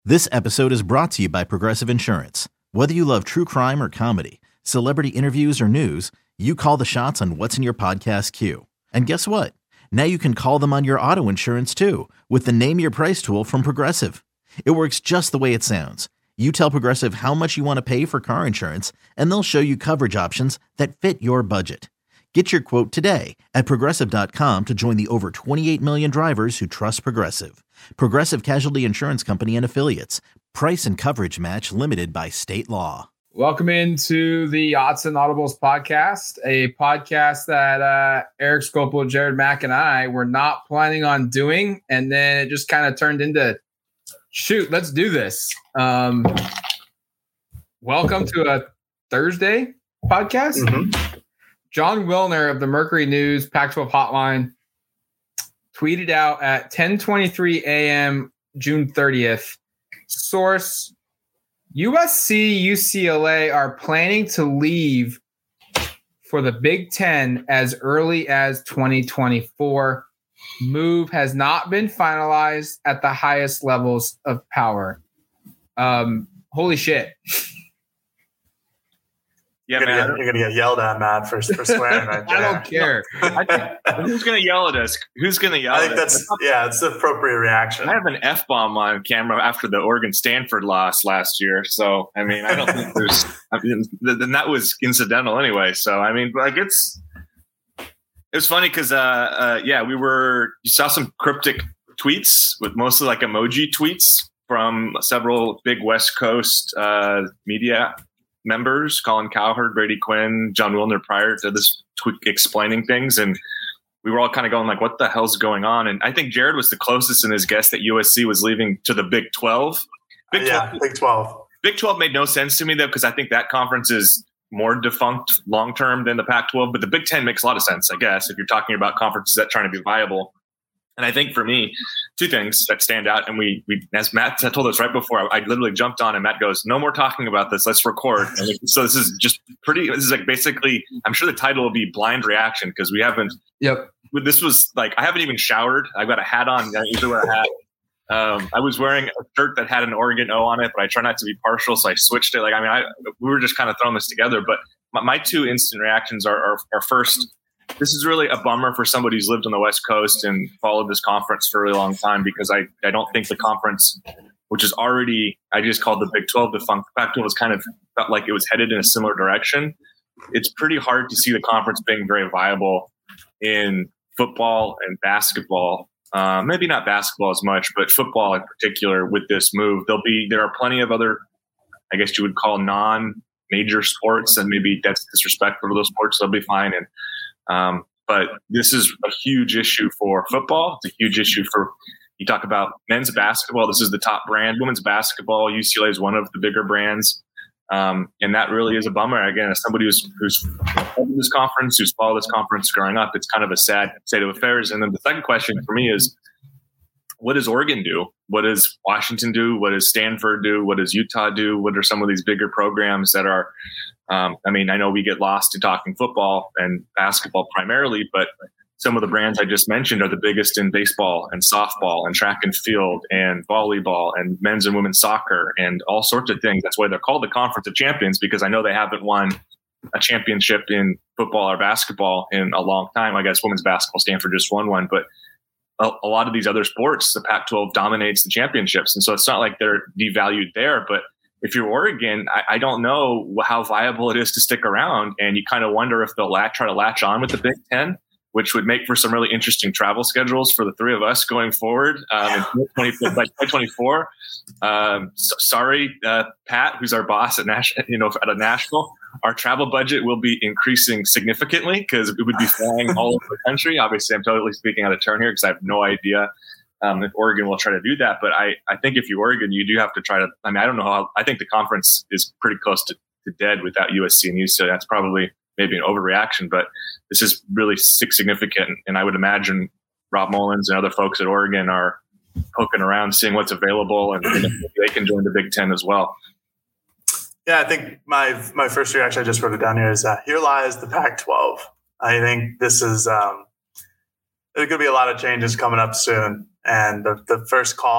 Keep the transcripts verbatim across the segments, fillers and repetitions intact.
This episode is brought to you by Progressive Insurance. Whether you love true crime or comedy, celebrity interviews or news, you call the shots on what's in your podcast queue. And guess what? Now you can call them on your auto insurance too with the Name Your Price tool from Progressive. It works just the way it sounds. You tell Progressive how much you want to pay for car insurance, and they'll show you coverage options that fit your budget. Get your quote today at Progressive dot com to join the over twenty-eight million drivers who trust Progressive. Progressive Casualty Insurance Company and Affiliates. Price and coverage match limited by state law. Welcome into the Odds and Audibles podcast, a podcast that uh, Eric Skopil, Jared Mack, and I were not planning on doing, and then it just kind of turned into, shoot, let's do this. Um, welcome to a Thursday podcast. Mm-hmm. John Wilner of the Mercury News Pac twelve Hotline tweeted out at ten twenty-three a.m. June thirtieth. Source: U S C, U C L A are planning to leave for the Big Ten as early as twenty twenty-four. Move has not been finalized at the highest levels of power. Um, holy shit. Yeah, you're gonna, man. Get, you're gonna get yelled at, Matt, for, for swearing right there. I don't care. I think, who's gonna yell at us? Who's gonna yell I think at that's, us? yeah, it's the appropriate reaction. I have an F-bomb on camera after the Oregon-Stanford loss last year. So, I mean, I don't think there's – I mean, then that was incidental anyway. So, I mean, like it's – it was funny because, uh, uh, yeah, we were – you saw some cryptic tweets with mostly like emoji tweets from several big West Coast uh, media members, Colin Cowherd, Brady Quinn, John Wilner, prior to this tweet explaining things. And we were all kind of going like, what the hell's going on? And I think Jared was the closest in his guess that U S C was leaving to the Big twelve. Big yeah, twelve, Big twelve. Big twelve made no sense to me, though, because I think that conference is more defunct long-term than the Pac twelve. But the Big Ten makes a lot of sense, I guess, if you're talking about conferences that are trying to be viable. And I think for me, two things that stand out. And we, we as Matt told us right before, I, I literally jumped on and Matt goes, no more talking about this. Let's record. And so this is just pretty, this is like basically, I'm sure the title will be Blind Reaction because we haven't, Yep. This was like, I haven't even showered. I've got a hat on. I usually wear a hat. Um, I was wearing a shirt that had an Oregon O on it, but I try not to be partial. So I switched it. Like, I mean, I, we were just kind of throwing this together, but my, my two instant reactions are, are, are first, this is really a bummer for somebody who's lived on the West Coast and followed this conference for a really long time because I, I don't think the conference, which is already, I just called the Big twelve defunct. Pac twelve was kind of felt like it was headed in a similar direction. It's pretty hard to see the conference being very viable in football and basketball. Uh, maybe not basketball as much, but football in particular with this move. There'll be, there are plenty of other, I guess you would call non-major sports, and maybe that's disrespectful to those sports. They'll be fine. And, Um, but this is a huge issue for football. It's a huge issue for, you talk about men's basketball. This is the top brand. Women's basketball, U C L A is one of the bigger brands. Um, and that really is a bummer. Again, as somebody who's, who's followed this conference, who's followed this conference growing up, it's kind of a sad state of affairs. And then the second question for me is, what does Oregon do? What does Washington do? What does Stanford do? What does Utah do? What are some of these bigger programs that are, um, I mean, I know we get lost in talking football and basketball primarily, but some of the brands I just mentioned are the biggest in baseball and softball and track and field and volleyball and men's and women's soccer and all sorts of things. That's why they're called the Conference of Champions, because I know they haven't won a championship in football or basketball in a long time. I guess women's basketball, Stanford just won one, but a, a lot of these other sports, the Pac twelve dominates the championships. And so it's not like they're devalued there, but if you're Oregon, I, I don't know how viable it is to stick around. And you kind of wonder if they'll latch, try to latch on with the Big Ten, which would make for some really interesting travel schedules for the three of us going forward um, in twenty twenty-four. Um, so, sorry, uh, Pat, who's our boss at Nash, you know, at a Nashville. Our travel budget will be increasing significantly because it would be flying all over the country. Obviously, I'm totally speaking out of turn here because I have no idea um, if Oregon will try to do that. But I, I think if you're Oregon, you do have to try to. I mean, I don't know how. I think the conference is pretty close to, to dead without U S C and U C L A. That's probably maybe an overreaction, but this is really significant. And I would imagine Rob Mullins and other folks at Oregon are poking around, seeing what's available, and they can join the Big Ten as well. Yeah, I think my my first reaction, I just wrote it down here, is uh, here lies the Pac twelve. I think this is um, there's going to be a lot of changes coming up soon. And the, the first call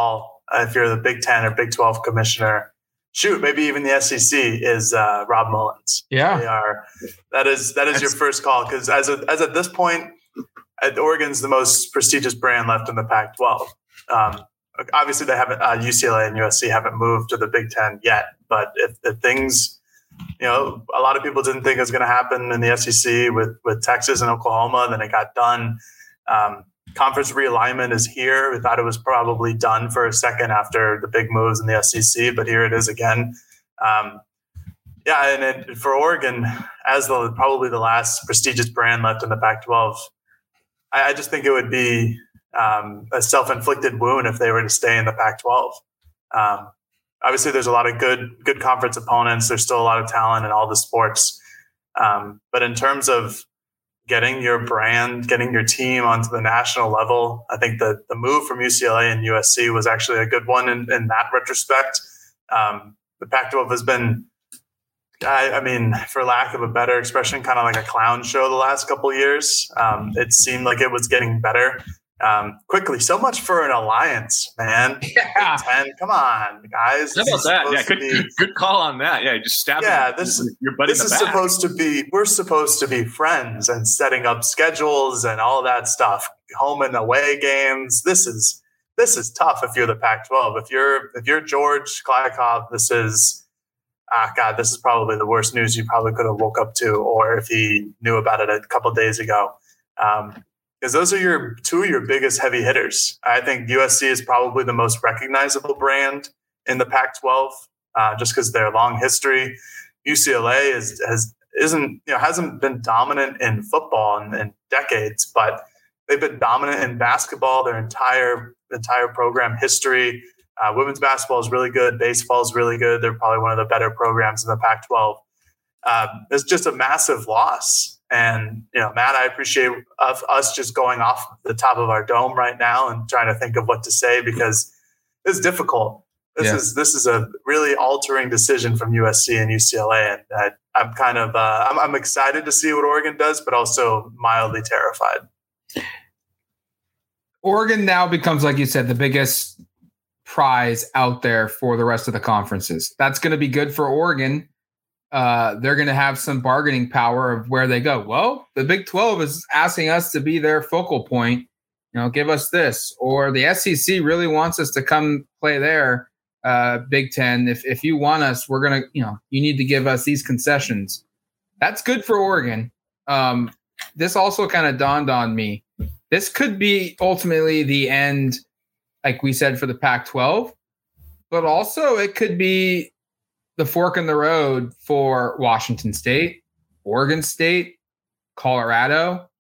uh, if you're the Big Ten or Big twelve commissioner, shoot, maybe even the S E C is uh, Rob Mullins. Yeah, they are. That is that is That's, your first call because as a, as at this point, at Oregon's the most prestigious brand left in the Pac twelve. Um, obviously, they haven't. Uh, U C L A and U S C haven't moved to the Big Ten yet, but if, if things, you know, a lot of people didn't think it was going to happen in the S E C with with Texas and Oklahoma, and then it got done. Um, conference realignment is here. We thought it was probably done for a second after the big moves in the S E C, but here it is again. Um, yeah, and it, for Oregon, as the probably the last prestigious brand left in the Pac twelve, I, I just think it would be um, a self-inflicted wound if they were to stay in the Pac twelve. Um, obviously, there's a lot of good good conference opponents. There's still a lot of talent in all the sports, um, but in terms of getting your brand, getting your team onto the national level, I think the the move from U C L A and U S C was actually a good one in, in that retrospect. Um, the Pac twelve has been, I, I mean, for lack of a better expression, kind of like a clown show the last couple of years. Um, it seemed like it was getting better um, quickly. So much for an alliance, man. Yeah. ten, come on, guys. How about that? Yeah, good, be, good call on that. Yeah, just stab yeah, him. This, your buddy this in the is back. supposed to be, we're supposed to be friends and setting up schedules and all that stuff, home and away games. This is this is tough if you're the Pac twelve. If you're if you're George Kliavkoff, this is ah God, this is probably the worst news you probably could have woke up to, or if he knew about it a couple of days ago. Um, because those are your two of your biggest heavy hitters. I think U S C is probably the most recognizable brand in the Pac twelve, uh, just because of their long history. U C L A is has isn't you know hasn't been dominant in football in, in decades, but they've been dominant in basketball their entire entire program history. Uh, women's basketball is really good. Baseball is really good. They're probably one of the better programs in the Pac twelve. Um, it's just a massive loss. And, you know, Matt, I appreciate of us just going off the top of our dome right now and trying to think of what to say because it's difficult. This yeah. is this is a really altering decision from U S C and U C L A. And I, I'm kind of uh, I'm, I'm excited to see what Oregon does, but also mildly terrified. Oregon now becomes, like you said, the biggest prize out there for the rest of the conferences. That's going to be good for Oregon. Uh, they're going to have some bargaining power of where they go. Well, the Big twelve is asking us to be their focal point. You know, give us this. Or the S E C really wants us to come play their uh, Big Ten. If if you want us, we're going to, you know, you need to give us these concessions. That's good for Oregon. Um, this also kind of dawned on me. This could be ultimately the end, like we said, for the Pac twelve, but also it could be the fork in the road for Washington State, Oregon State, Colorado,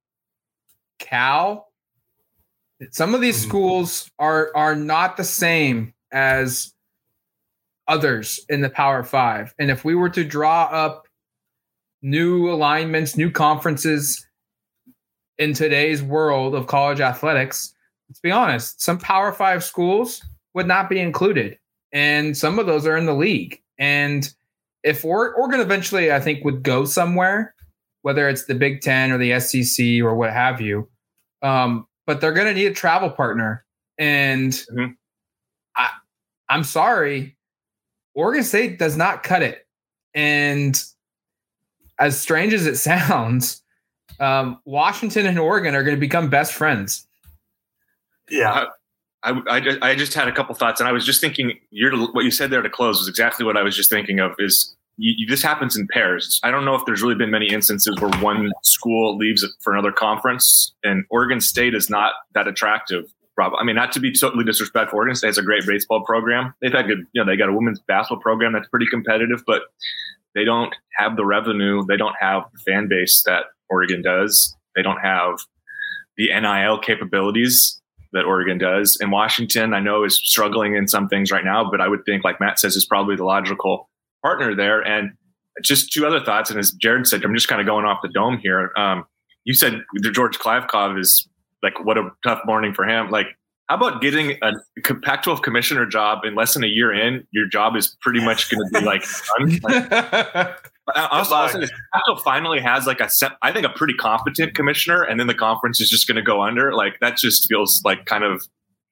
Cal. Some of these schools are are not the same as others in the Power Five. And if we were to draw up new alignments, new conferences in today's world of college athletics, let's be honest, some Power Five schools would not be included. And some of those are in the league. And if Oregon eventually, I think, would go somewhere, whether it's the Big Ten or the S E C or what have you, um, but they're going to need a travel partner. And mm-hmm. I, I'm sorry, Oregon State does not cut it. And as strange as it sounds, um, Washington and Oregon are going to become best friends. Yeah. I, I, just, I just had a couple thoughts, and I was just thinking you're, what you said there to close was exactly what I was just thinking of is you, you, this happens in pairs. I don't know if there's really been many instances where one school leaves for another conference, and Oregon State is not that attractive. I mean, not to be totally disrespectful, Oregon State has a great baseball program. They've had good, you know, they got a women's basketball program that's pretty competitive, but they don't have the revenue. They don't have the fan base that Oregon does. They don't have the N I L capabilities that Oregon does. And Washington, I know, is struggling in some things right now, but I would think, like Matt says, is probably the logical partner there. And just two other thoughts. And as Jared said, I'm just kind of going off the dome here. Um, you said George Kliavkoff is like, what a tough morning for him. Like, how about getting a Pac twelve commissioner job in less than a year in? Your job is pretty much going to be like done. Like, I was also saying, Pac twelve finally has like a, I think, a pretty competent commissioner, and then the conference is just going to go under. Like, that just feels like kind of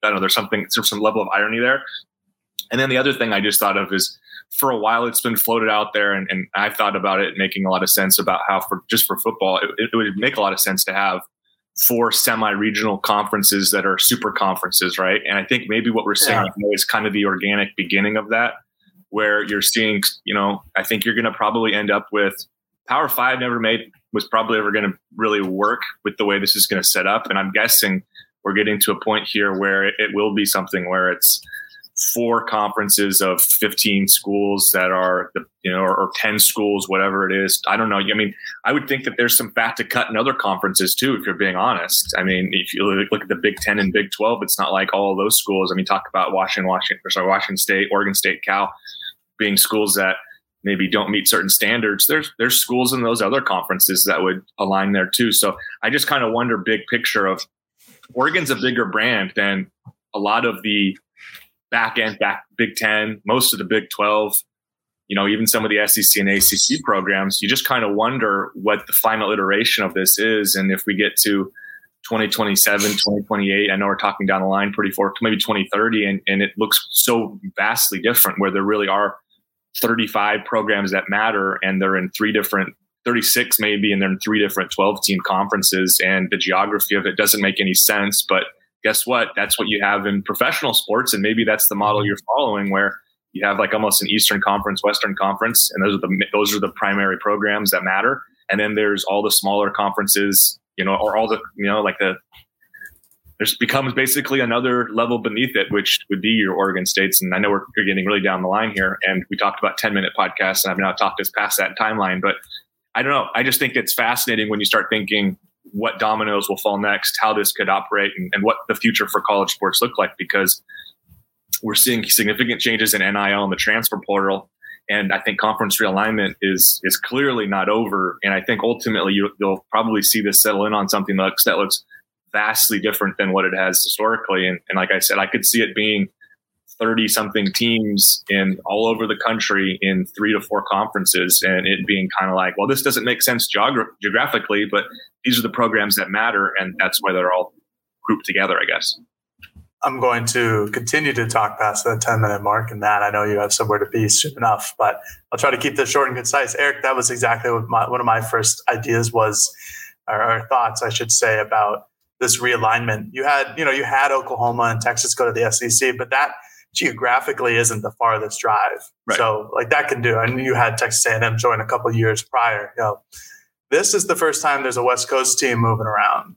I don't know, there's something, there's some level of irony there. And then the other thing I just thought of is, for a while it's been floated out there, and, and I've thought about it making a lot of sense about how for just for football, it, it would make a lot of sense to have four semi-regional conferences that are super conferences, right? And I think maybe what we're seeing yeah. now is kind of the organic beginning of that, where you're seeing, you know, I think you're going to probably end up with Power Five never made was probably ever going to really work with the way this is going to set up. And I'm guessing we're getting to a point here where it, it will be something where it's four conferences of fifteen schools that are, you know, or, or ten schools, whatever it is. I don't know. I mean, I would think that there's some fat to cut in other conferences too, if you're being honest. I mean, if you look at the Big Ten and Big twelve, it's not like all of those schools. I mean, talk about Washington, Washington, or sorry, Washington State, Oregon State, Cal, being schools that maybe don't meet certain standards. There's there's schools in those other conferences that would align there too. So I just kind of wonder, big picture, of Oregon's a bigger brand than a lot of the back end, back Big Ten, most of the Big twelve, you know, even some of the S E C and A C C programs. You just kind of wonder what the final iteration of this is. And if we get to twenty twenty-seven, twenty twenty-eight, I know we're talking down the line pretty far, maybe twenty thirty, and, and it looks so vastly different, where there really are thirty-five programs that matter, and they're in three different, thirty-six maybe, and they're in three different twelve team conferences, and the geography of it doesn't make any sense. But guess what? That's what you have in professional sports. And maybe that's the model you're following, where you have like almost an Eastern Conference, Western Conference, and those are the, those are the primary programs that matter. And then there's all the smaller conferences, you know, or all the, you know, like the, there's becomes basically another level beneath it, which would be your Oregon States. And I know we're, we're getting really down the line here, and we talked about ten minute podcasts, and I've now talked us past that timeline, but I don't know. I just think it's fascinating when you start thinking what dominoes will fall next, how this could operate, and, and what the future for college sports look like, because we're seeing significant changes in N I L and the transfer portal. And I think conference realignment is is clearly not over. And I think ultimately you, you'll probably see this settle in on something that looks, that looks vastly different than what it has historically. And, and like I said, I could see it being thirty something teams in all over the country in three to four conferences, and it being kind of like, well, this doesn't make sense geogra- geographically, but these are the programs that matter, and that's why they're all grouped together, I guess. I'm going to continue to talk past that ten minute mark, and Matt, I know you have somewhere to be soon enough, but I'll try to keep this short and concise. Eric, that was exactly what my, one of my first ideas was, or, or thoughts, I should say, about this realignment. You had, you know, you had Oklahoma and Texas go to the S E C, but that geographically isn't the farthest drive. Right. So like that can do. I knew you had Texas A and M join a couple of years prior. You know, this is the first time there's a West Coast team moving around,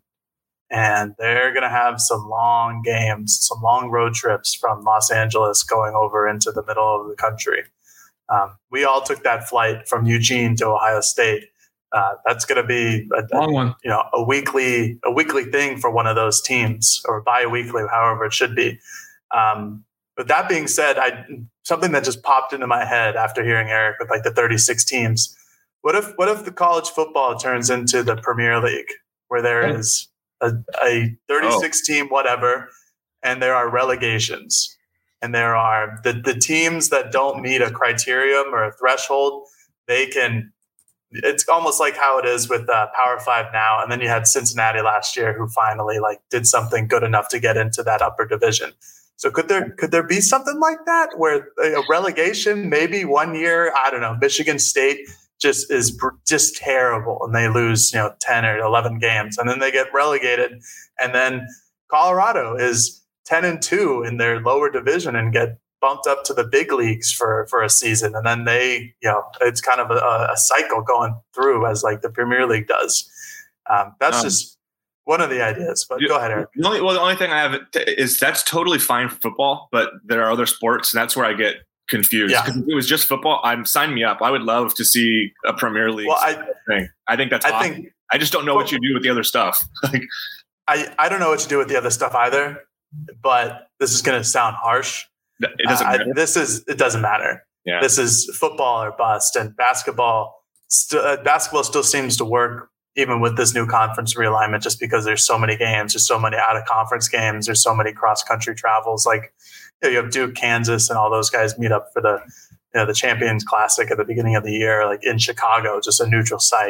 and they're going to have some long games, some long road trips from Los Angeles going over into the middle of the country. Um, we all took that flight from Eugene to Ohio State. Uh, that's going to be a, long one, you know, a weekly, a weekly thing for one of those teams, or bi-weekly, however it should be. Um, But that being said, I something that just popped into my head after hearing Eric with like the thirty-six teams. What if what if the college football turns into the Premier League, where there yeah. is a, a thirty-six oh. team whatever, and there are relegations, and there are the, the teams that don't meet a criterion or a threshold, they can. It's almost like how it is with uh, Power Five now, and then you had Cincinnati last year, who finally like did something good enough to get into that upper division. So could there could there be something like that, where a relegation, maybe one year, I don't know, Michigan State just is just terrible and they lose, you know, ten or eleven games, and then they get relegated, and then Colorado is ten and two in their lower division and get bumped up to the big leagues for, for a season. And then they, you know, it's kind of a, a cycle going through as like the Premier League does. Um, that's um, just one of the ideas, but go ahead, Eric. The only, well, the only thing I have is that's totally fine for football, but there are other sports, and that's where I get confused. Because yeah. if it was just football, I'm sign me up. I would love to see a Premier League well, I, thing. I think that's I awesome. think I just don't know well, what you do with the other stuff. like, I, I don't know what you do with the other stuff either, but this is going to sound harsh. It doesn't uh, matter. I, this is it doesn't matter. Yeah. This is football or bust, and basketball. St- uh, basketball still seems to work even with this new conference realignment, just because there's so many games, there's so many out of conference games, there's so many cross country travels. Like you, know, you have Duke, Kansas, and all those guys meet up for the you know the Champions Classic at the beginning of the year, like in Chicago, just a neutral site.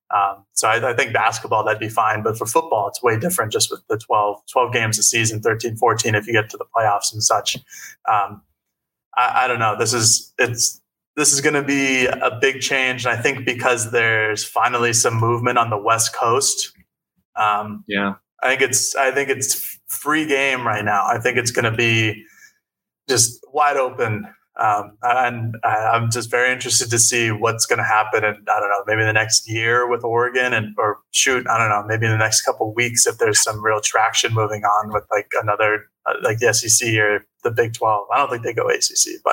Um, so I, I think basketball, that'd be fine. But for football, it's way different just with the twelve, twelve games a season, thirteen, fourteen, if you get to the playoffs and such. Um, I, I don't know. This is it's this is going to be a big change. And I think because there's finally some movement on the West Coast. Um, yeah, I think it's I think it's free game right now. I think it's going to be just wide open. Um, and I'm just very interested to see what's going to happen. And I don't know, maybe the next year with Oregon and, or shoot, I don't know, maybe in the next couple of weeks, if there's some real traction moving on with like another, uh, like the S E C or the Big twelve. I don't think they go A C C, but.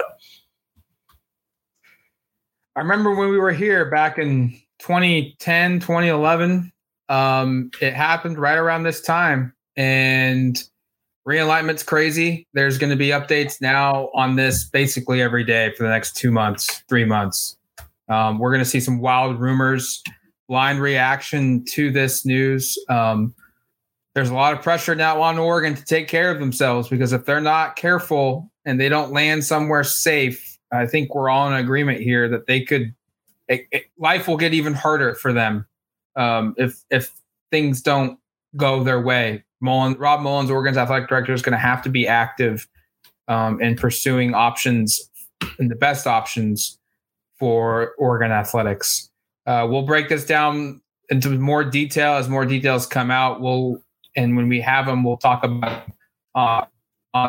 I remember when we were here back in twenty ten, twenty eleven, um, it happened right around this time, and realignment's crazy. There's going to be updates now on this basically every day for the next two months, three months. Um, we're going to see some wild rumors, blind reaction to this news. Um, there's a lot of pressure now on Oregon to take care of themselves, because if they're not careful and they don't land somewhere safe, I think we're all in agreement here that they could, it, it, life will get even harder for them um, if if things don't go their way. Mullen, Rob Mullins, Oregon's athletic director, is going to have to be active um, in pursuing options and the best options for Oregon athletics. Uh, we'll break this down into more detail as more details come out. We'll and when we have them, we'll talk about. Uh, uh,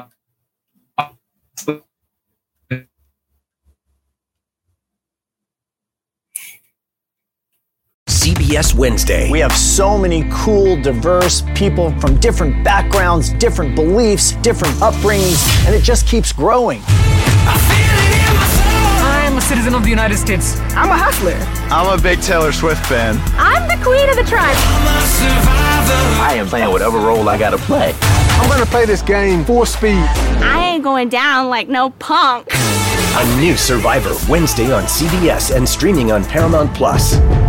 C B S Wednesday. We have so many cool, diverse people from different backgrounds, different beliefs, different upbringings, and it just keeps growing. I'm a citizen of the United States. I'm a hustler. I'm a big Taylor Swift fan. I'm the queen of the tribe. I am playing whatever role I gotta play. I'm gonna play this game full speed. I ain't going down like no punk. A new Survivor Wednesday on C B S and streaming on Paramount Plus.